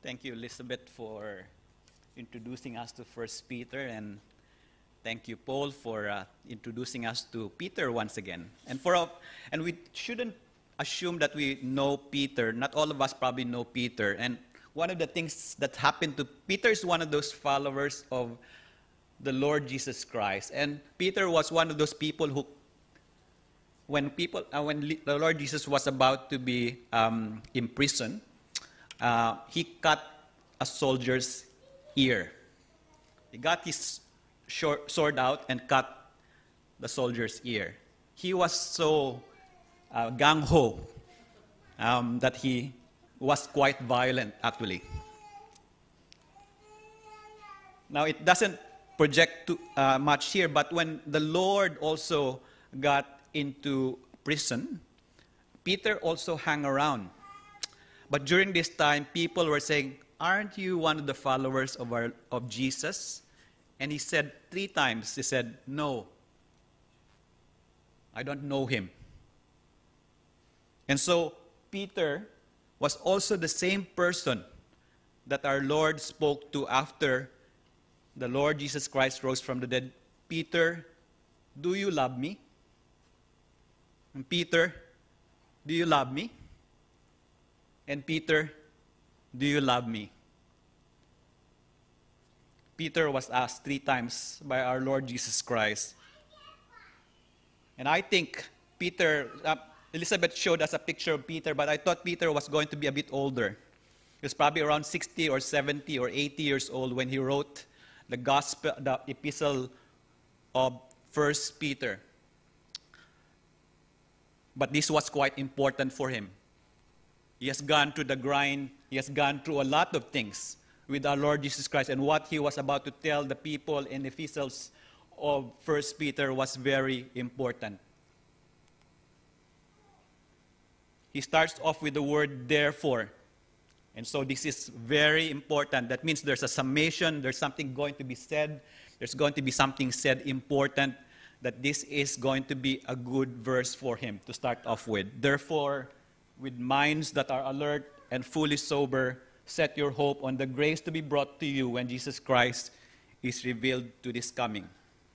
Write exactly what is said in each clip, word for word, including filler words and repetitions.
Thank you, Elizabeth, for introducing us to First Peter, and thank you, Paul, for uh, introducing us to Peter once again. And for uh, and we shouldn't assume that we know Peter. Not all of us probably know Peter. And one of the things that happened to Peter is one of those followers of the Lord Jesus Christ. And Peter was one of those people who, when people, uh, when the Lord Jesus was about to be um, imprisoned, uh, he cut a soldier's ear. He got his short sword out and cut the soldier's ear. He was so uh, gung-ho um, that he was quite violent, actually. Now, it doesn't project too, uh, much here, but when the Lord also got into prison, Peter also hung around. But during this time, people were saying, "Aren't you one of the followers of, our, of Jesus?" And he said three times, he said, "No, I don't know him." And so Peter was also the same person that our Lord spoke to after the Lord Jesus Christ rose from the dead. "Peter, do you love me?" And "Peter, do you love me?" And "Peter, do you love me?" Peter was asked three times by our Lord Jesus Christ. And I think Peter, uh, Elizabeth showed us a picture of Peter, but I thought Peter was going to be a bit older. He was probably around sixty or seventy or eighty years old when he wrote the gospel, the epistle of First Peter. But this was quite important for him. He has gone through the grind. He has gone through a lot of things with our Lord Jesus Christ. And what he was about to tell the people in the epistles of First Peter was very important. He starts off with the word "therefore." And so this is very important. That means there's a summation. There's something going to be said. There's going to be something said important. That this is going to be a good verse for him to start off with. "Therefore, with minds that are alert and fully sober, set your hope on the grace to be brought to you when Jesus Christ is revealed to this coming."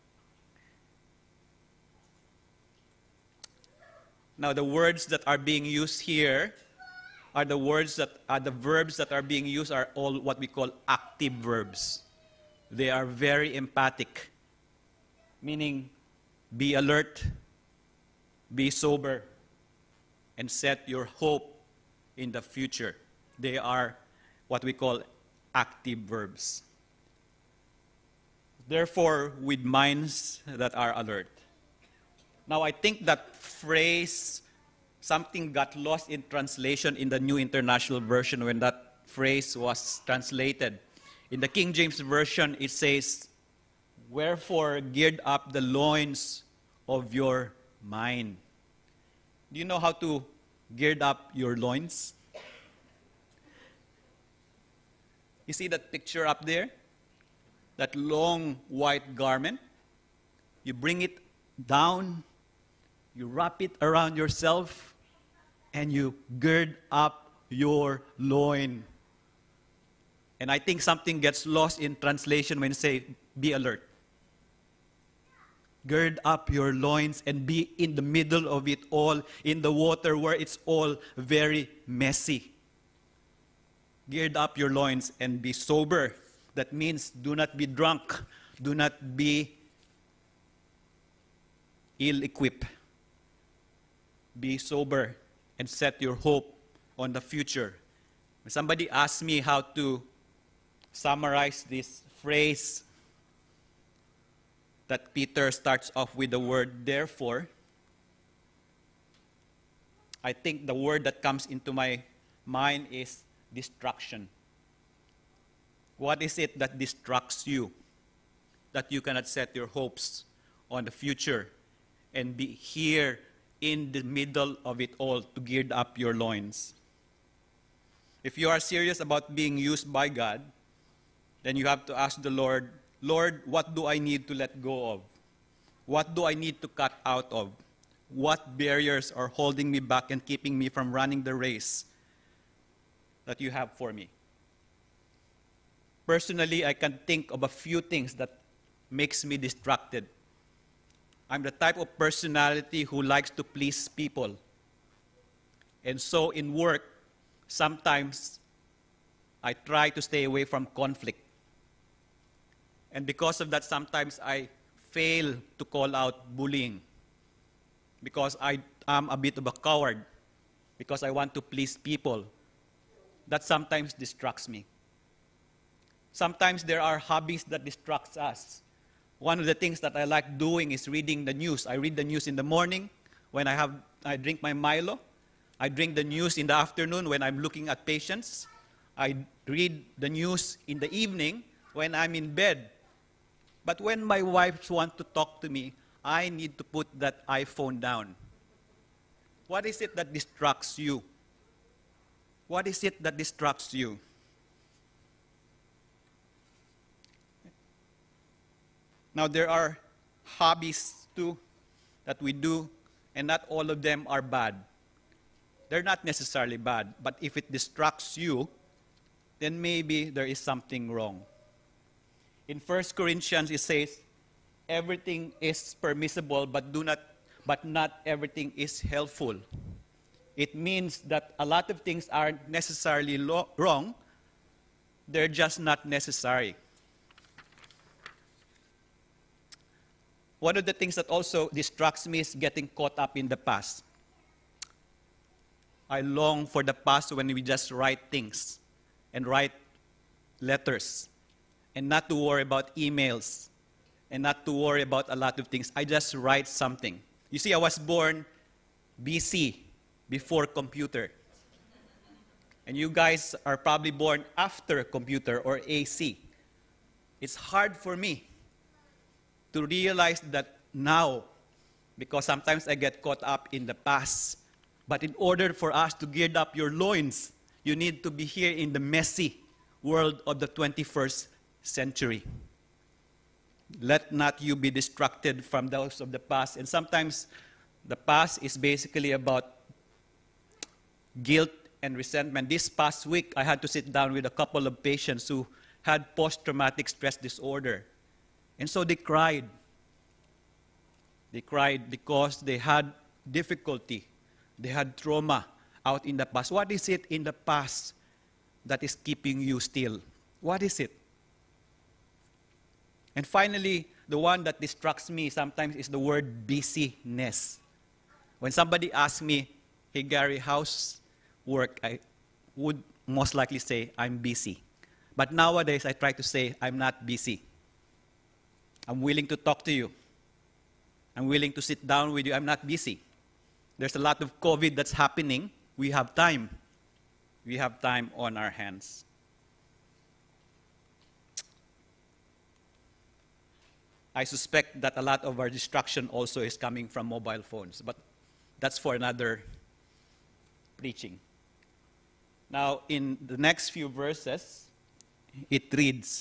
Now, the words that are being used here are the words that are the verbs that are being used are all what we call active verbs. They are very emphatic, meaning be alert, be sober, and set your hope in the future. They are what we call active verbs. Therefore, with minds that are alert. Now, I think that phrase, something got lost in translation in the New International Version when that phrase was translated. In the King James Version, it says, "Wherefore, gird up the loins of your mind." Do you know how to gird up your loins? You see that picture up there? That long white garment? You bring it down, you wrap it around yourself, and you gird up your loin. And I think something gets lost in translation when you say, be alert. Gird up your loins and be in the middle of it all, in the water where it's all very messy. Gird up your loins and be sober. That means do not be drunk. Do not be ill-equipped. Be sober and set your hope on the future. When somebody asks me how to summarize this phrase that Peter starts off with the word "therefore," I think the word that comes into my mind is distraction. What is it that distracts you, that you cannot set your hopes on the future and be here in the middle of it all to gird up your loins? If you are serious about being used by God, then you have to ask the Lord, "Lord, what do I need to let go of? What do I need to cut out of? What barriers are holding me back and keeping me from running the race that you have for me?" Personally, I can think of a few things that makes me distracted. I'm the type of personality who likes to please people. And so in work, sometimes I try to stay away from conflict. And because of that, sometimes I fail to call out bullying because I am a bit of a coward, because I want to please people. That sometimes distracts me. Sometimes there are hobbies that distract us. One of the things that I like doing is reading the news. I read the news in the morning when I, have, I drink my Milo. I drink the news in the afternoon when I'm looking at patients. I read the news in the evening when I'm in bed. But when my wife wants to talk to me, I need to put that iPhone down. What is it that distracts you? What is it that distracts you? Now, there are hobbies too that we do, and not all of them are bad. They're not necessarily bad, but if it distracts you, then maybe there is something wrong. In First Corinthians, it says, everything is permissible, but, do not, but not everything is helpful. It means that a lot of things aren't necessarily lo- wrong, they're just not necessary. One of the things that also distracts me is getting caught up in the past. I long for the past when we just write things and write letters and not to worry about emails and not to worry about a lot of things. I just write something. You see, I was born B C, before computer. And you guys are probably born after computer or A C. It's hard for me to realize that now, because sometimes I get caught up in the past. But in order for us to gird up your loins, you need to be here in the messy world of the twenty-first century. Let not you be distracted from those of the past. And sometimes the past is basically about guilt and resentment. This past week, I had to sit down with a couple of patients who had post-traumatic stress disorder. And so they cried. They cried because they had difficulty. They had trauma out in the past. What is it in the past that is keeping you still? What is it? And finally, the one that distracts me sometimes is the word busyness. When somebody asks me, hey Gary, how's work? I would most likely say, I'm busy. But nowadays, I try to say, I'm not busy. I'm willing to talk to you. I'm willing to sit down with you. I'm not busy. There's a lot of COVID that's happening. We have time. We have time on our hands. I suspect that a lot of our distraction also is coming from mobile phones, but that's for another preaching. Now, in the next few verses, it reads,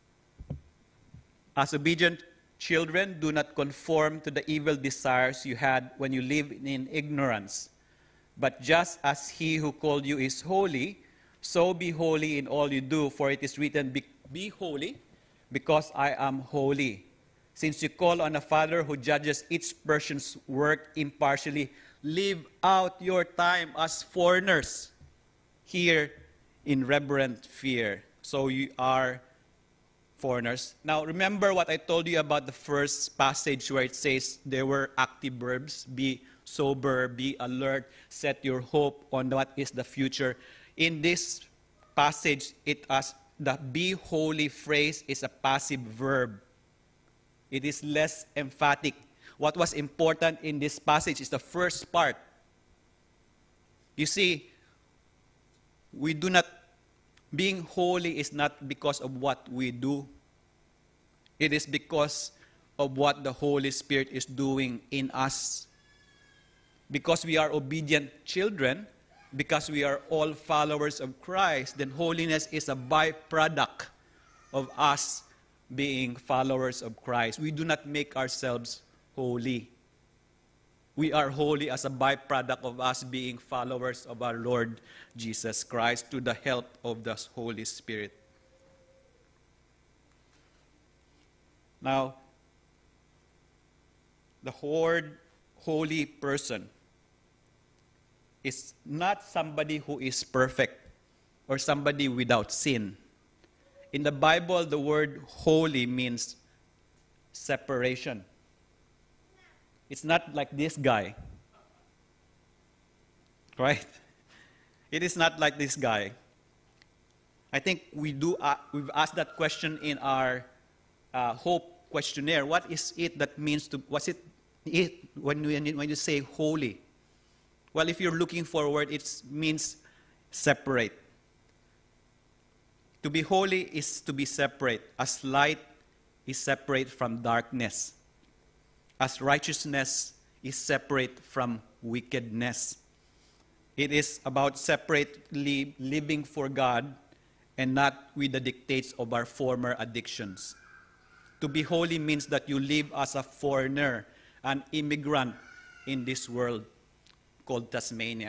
as obedient children, do not conform to the evil desires you had when you lived in ignorance. But just as he who called you is holy, so be holy in all you do, for it is written, be, be holy, because I am holy. Since you call on a Father who judges each person's work impartially, live out your time as foreigners here in reverent fear. So you are foreigners. Now, remember what I told you about the first passage where it says there were active verbs, be sober, be alert, set your hope on what is the future. In this passage, it as the be holy phrase is a passive verb. It is less emphatic. What was important in this passage is the first part. You see, we do not, being holy is not because of what we do. It is because of what the Holy Spirit is doing in us. Because we are obedient children, because we are all followers of Christ, then holiness is a byproduct of us being followers of Christ. We do not make ourselves holy. We are holy as a byproduct of us being followers of our Lord Jesus Christ through the help of the Holy Spirit. Now, the word holy person is not somebody who is perfect or somebody without sin. In the Bible, the word holy means separation. It's not like this guy, right? It is not like this guy. I think we do. Uh, we've asked that question in our uh, hope questionnaire. What is it that means to? What's it? It when you, when you say holy? Well, if you're looking for a word, it means separate. To be holy is to be separate, as light is separate from darkness, as righteousness is separate from wickedness. It is about separately living for God and not with the dictates of our former addictions. To be holy means that you live as a foreigner, an immigrant in this world called Tasmania.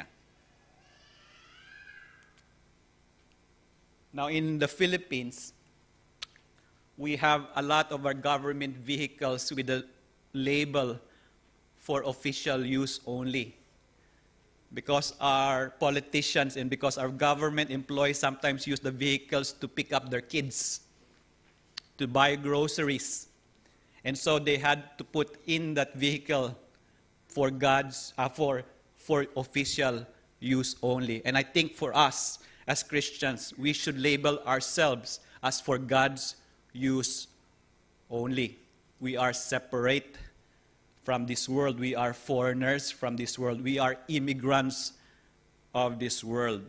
Now, in the Philippines, we have a lot of our government vehicles with a label for official use only. Because our politicians and because our government employees sometimes use the vehicles to pick up their kids, to buy groceries. And so they had to put in that vehicle for God's, uh, for, for official use only. And I think for us as Christians, we should label ourselves as for God's use only. We are separate from this world. We are foreigners from this world. We are immigrants of this world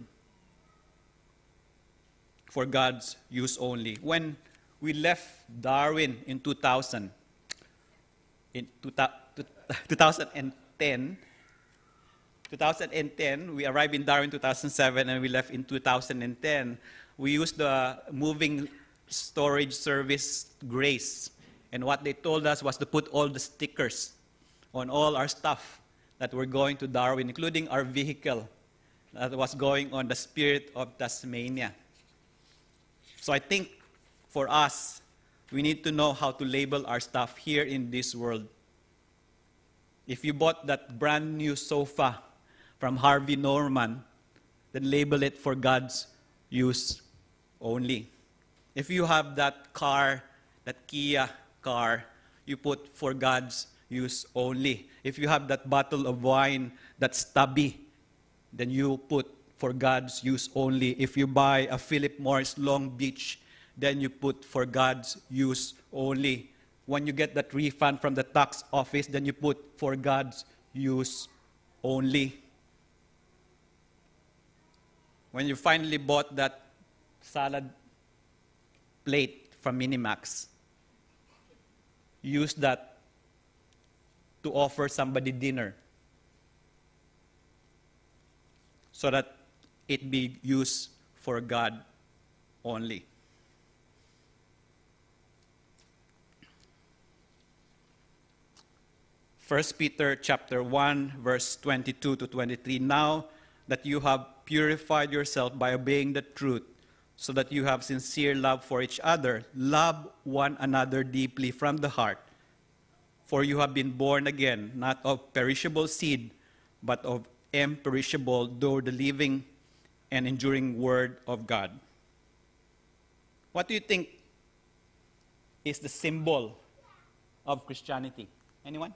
for God's use only. When we left Darwin in two thousand, in two thousand ten, twenty ten, we arrived in Darwin in two thousand seven and we left in two thousand ten. We used the moving storage service Grace. And what they told us was to put all the stickers on all our stuff that were going to Darwin, including our vehicle that was going on the Spirit of Tasmania. So I think for us, we need to know how to label our stuff here in this world. If you bought that brand new sofa from Harvey Norman, then label it for God's use only. If you have that car, that Kia car, you put for God's use only. If you have that bottle of wine that's stubby, then you put for God's use only. If you buy a Philip Morris Long Beach, then you put for God's use only. When you get that refund from the tax office, then you put for God's use only. When you finally bought that salad plate from Minimax, use that to offer somebody dinner so that it be used for God only. First Peter chapter one, verse twenty-two to twenty-three. Now that you have purified yourself by obeying the truth, so that you have sincere love for each other, love one another deeply from the heart. For you have been born again, not of perishable seed, but of imperishable, though the living and enduring word of God. What do you think is the symbol of Christianity? Anyone?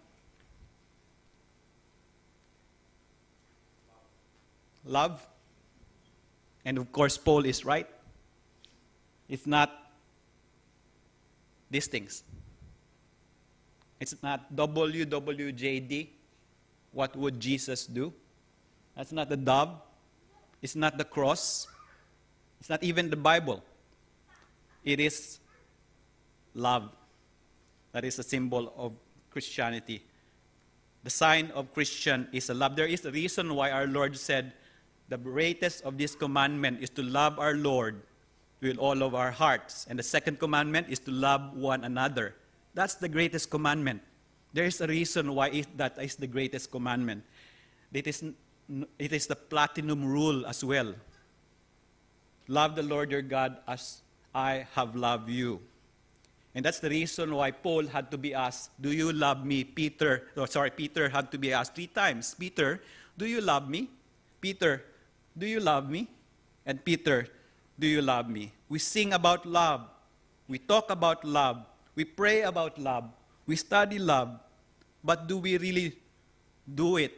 Love. And of course, Paul is right. It's not these things. It's not W W J D. What would Jesus do? That's not the dove. It's not the cross. It's not even the Bible. It is love. That is a symbol of Christianity. The sign of Christian is a love. There is a reason why our Lord said, the greatest of this commandment is to love our Lord with all of our hearts. And the second commandment is to love one another. That's the greatest commandment. There is a reason why it, that is the greatest commandment. It is, it is the platinum rule as well. Love the Lord your God as I have loved you. And that's the reason why Paul had to be asked, do you love me? Peter, oh, sorry, Peter had to be asked three times. Peter, do you love me? Peter, do you love me? And Peter, do you love me? We sing about love. We talk about love. We pray about love. We study love. But do we really do it?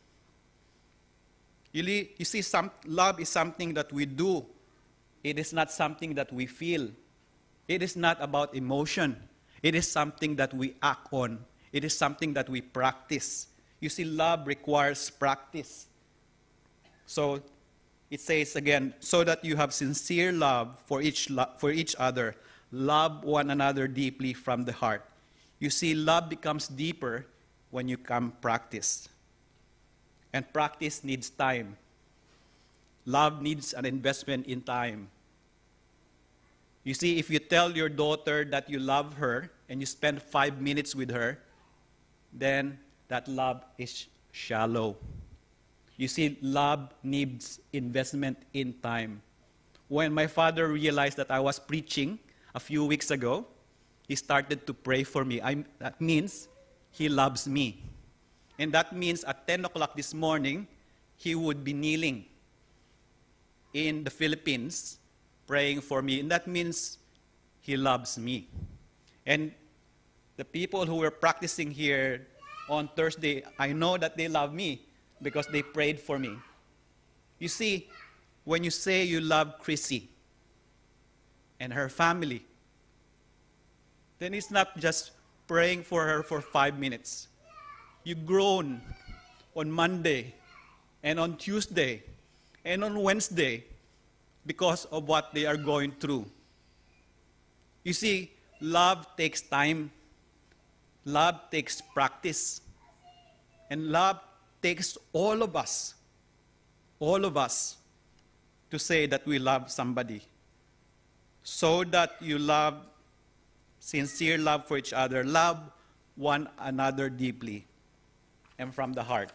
You, you see, some, love is something that we do. It is not something that we feel. It is not about emotion. It is something that we act on. It is something that we practice. You see, love requires practice. So it says again, so that you have sincere love for each, lo- for each other. Love one another deeply from the heart. You see, love becomes deeper when you come practice. And practice needs time. Love needs an investment in time. You see, if you tell your daughter that you love her and you spend five minutes with her, then that love is shallow. You see, love needs investment in time. When my father realized that I was preaching a few weeks ago, he started to pray for me. I, that means he loves me. And that means at ten o'clock this morning, he would be kneeling in the Philippines praying for me. And that means he loves me. And the people who were practicing here on Thursday, I know that they love me because they prayed for me. You see, when you say you love Chrissy and her family, then it's not just praying for her for five minutes. You groan on Monday and on Tuesday and on Wednesday because of what they are going through. You see, love takes time. Love takes practice. And love takes all of us, all of us, to say that we love somebody. So that you love, sincere love for each other, love one another deeply and from the heart.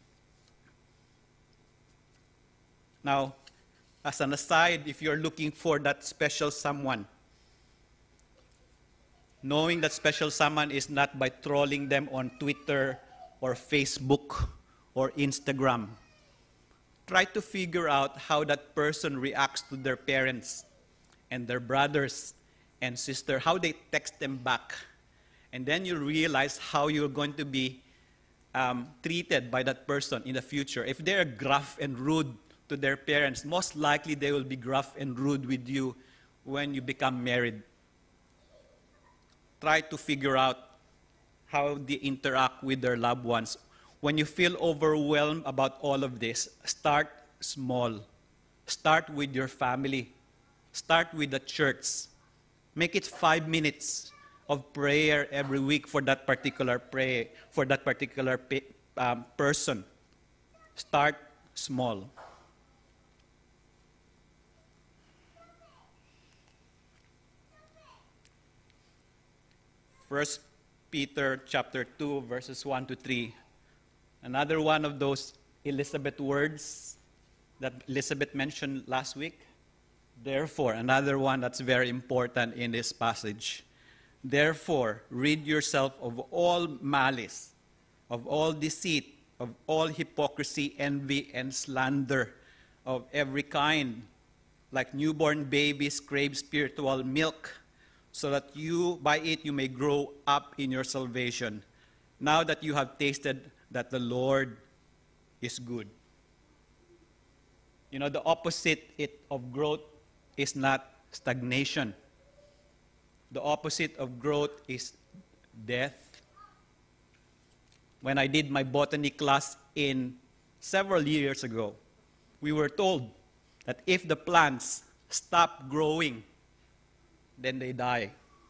Now, as an aside, if you're looking for that special someone, knowing that special someone is not by trolling them on Twitter or Facebook or Instagram. Try to figure out how that person reacts to their parents and their brothers and sisters, how they text them back. And then you realize how you're going to be um, treated by that person in the future. If they're gruff and rude to their parents, most likely they will be gruff and rude with you when you become married. Try to figure out how they interact with their loved ones. When you feel overwhelmed about all of this, start small. Start with your family. Start with the church. Make it five minutes of prayer every week for that particular prayer, for that particular um, person. Start small. First Peter chapter two, verses one to three. Another one of those Elizabeth words that Elizabeth mentioned last week. Therefore, another one that's very important in this passage. Therefore, rid yourself of all malice, of all deceit, of all hypocrisy, envy, and slander of every kind. Like newborn babies crave spiritual milk, so that you, by it, you may grow up in your salvation, now that you have tasted that the Lord is good. You know, the opposite it, of growth is not stagnation. The opposite of growth is death. When I did my botany class in several years ago, we were told that if the plants stop growing, then they die.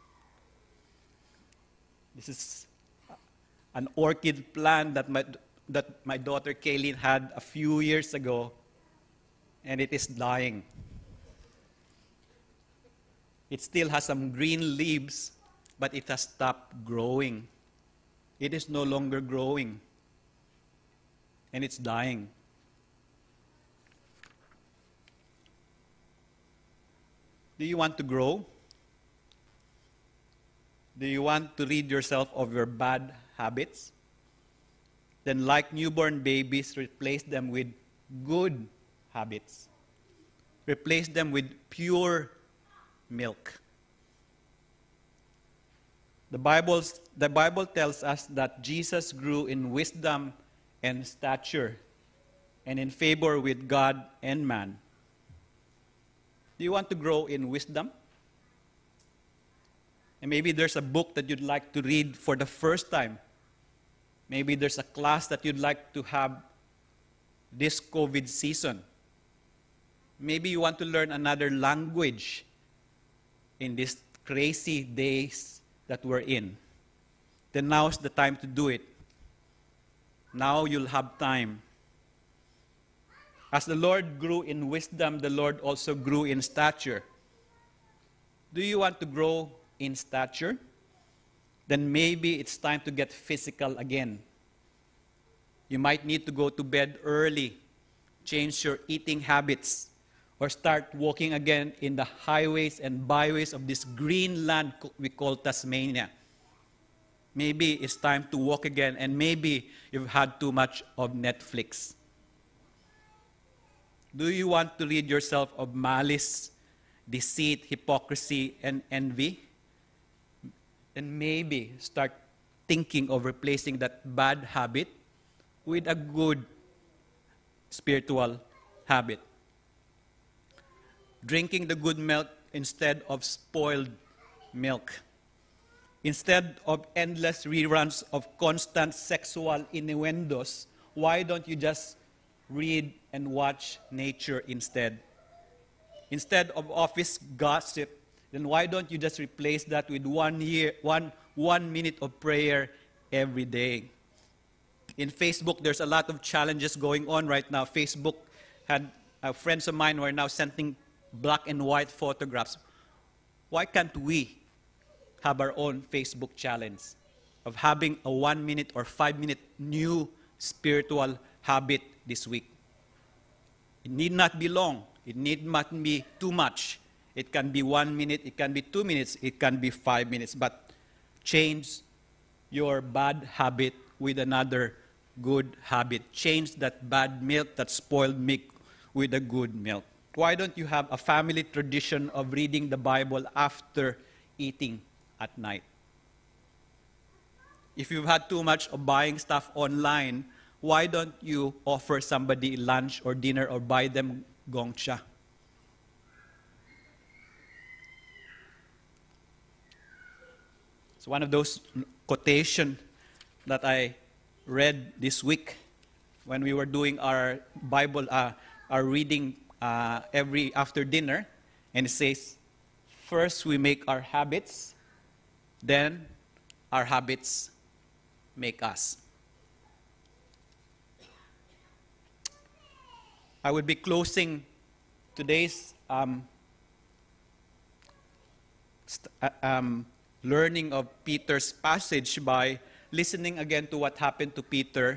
This is an orchid plant that my, that my daughter Kaylin had a few years ago, and it is dying. It still has some green leaves, but it has stopped growing. It is no longer growing, and it's dying. Do you want to grow? Do you want to rid yourself of your bad habits? Then, like newborn babies, replace them with good habits. Replace them with pure milk. The Bible's, the Bible tells us that Jesus grew in wisdom and stature and in favor with God and man. Do you want to grow in wisdom? And maybe there's a book that you'd like to read for the first time. Maybe there's a class that you'd like to have this COVID season. Maybe you want to learn another language in these crazy days that we're in. Then now's the time to do it. Now you'll have time. As the Lord grew in wisdom, the Lord also grew in stature. Do you want to grow in stature? Then maybe it's time to get physical again. You might need to go to bed early, change your eating habits, or start walking again in the highways and byways of this green land we call Tasmania. Maybe it's time to walk again, and maybe you've had too much of Netflix. Do you want to rid yourself of malice, deceit, hypocrisy, and envy? Then maybe start thinking of replacing that bad habit with a good spiritual habit. Drinking the good milk instead of spoiled milk. Instead of endless reruns of constant sexual innuendos, why don't you just read and watch nature instead? Instead of office gossip, then why don't you just replace that with one year, one, one minute of prayer every day? In Facebook, there's a lot of challenges going on right now. Facebook had uh, friends of mine who are now sending black and white photographs. Why can't we have our own Facebook challenge of having a one minute or five minute new spiritual habit this week? It need not be long. It need not be too much. It can be one minute, it can be two minutes, it can be five minutes. But change your bad habit with another good habit. Change that bad milk, that spoiled milk, with a good milk. Why don't you have a family tradition of reading the Bible after eating at night? If you've had too much of buying stuff online, why don't you offer somebody lunch or dinner or buy them gongcha? It's one of those quotations that I read this week when we were doing our Bible, uh, our reading uh, every after dinner. And it says, first we make our habits, then our habits make us. I would be closing today's um, st- uh, um, learning of Peter's passage by listening again to what happened to Peter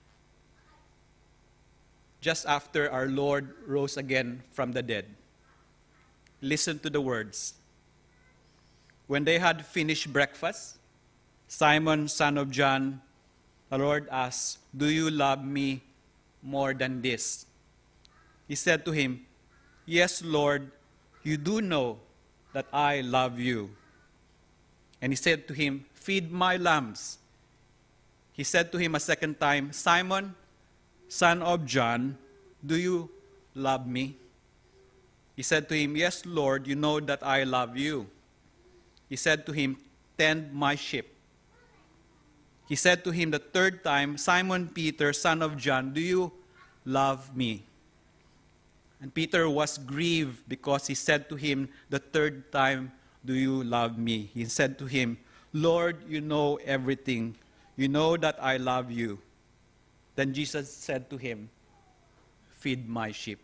just after our Lord rose again from the dead. Listen to the words. When they had finished breakfast, Simon, son of John, the Lord asked, "Do you love me more than this?" He said to him, "Yes, Lord, you do know that I love you." And he said to him, "Feed my lambs." He said to him a second time, "Simon, son of John, do you love me?" He said to him, "Yes, Lord, you know that I love you." He said to him, "Tend my sheep." He said to him the third time, "Simon Peter, son of John, do you love me?" And Peter was grieved because he said to him the third time, "Do you love me?" He said to him, "Lord, you know everything. You know that I love you." Then Jesus said to him, "Feed my sheep."